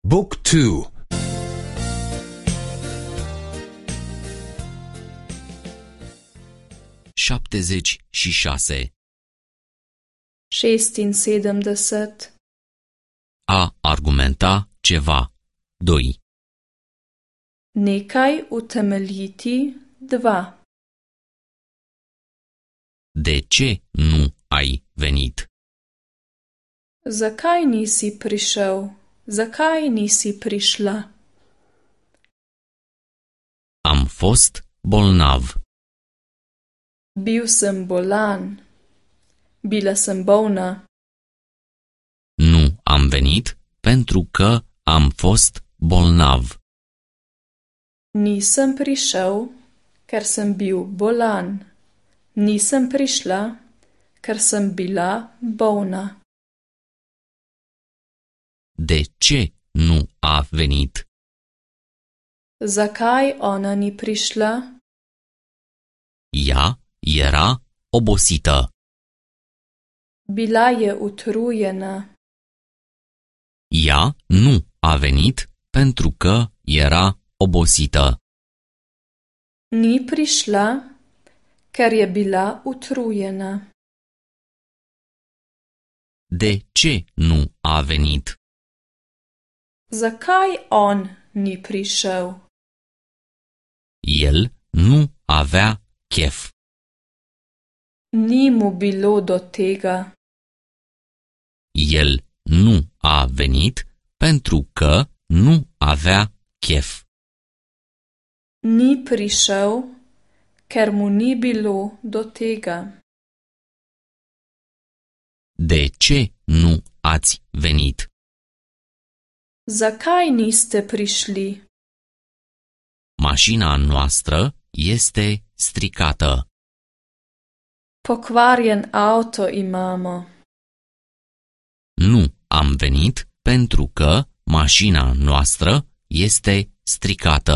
Book 2. 76. 76. A argumenta ceva. 2. Nekaj utemeljiti. 2. De ce nu ai venit? Zakaj nisi prišel? Zakaj nisi prišla? Am fost bolnav. Bil sem bolan. Bila sem bolna. Nu am venit pentru că am fost bolnav. Nisem prišel, ker sem bil bolan. Nisem prišla, ker sem bila bolna. De ce nu a venit? Zakaj ona ni prišla? Ea era obosită. Bila je utrujena. Ea nu a venit pentru că era obosită. Ni prišla, ker je bila utrujena. De ce nu a venit? Zakaj on ni prišel? El nu avea chef. Ni mu bilo do tega. El nu a venit pentru că nu avea chef. Ni prišel, ker mu ni bilo do tega. De ce nu ați venit? Zakaj niste prišli? Mașina noastră este stricată. Pokvarjen avto imamo. Nu am venit pentru că mașina noastră este stricată.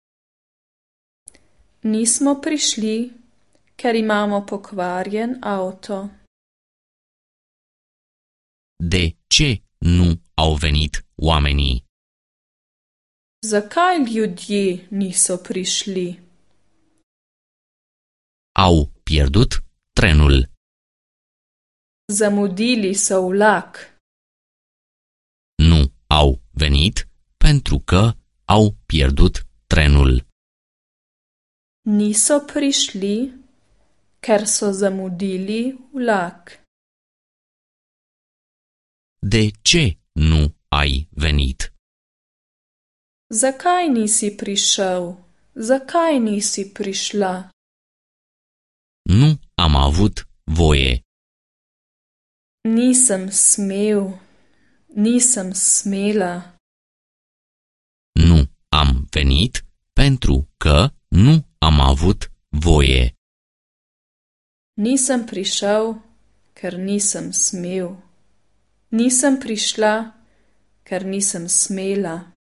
Nismo prišli, ker imamo pokvarjen avto. De ce nu au venit oamenii? Zakaj ljudje niso prišli? Au pierdut trenul. Zamudili so vlak. Nu au venit pentru că au pierdut trenul. Niso prišli, ker so zamudili vlak. De ce nu ai venit? Zakaj nisi prišel? Zakaj nisi prišla? Nu am avut voie. Nisem smel. Nisem smela. Nu am venit pentru că nu am avut voie. Nisem prišel, ker nisem smel. Nisem prišla, ker nisem smela.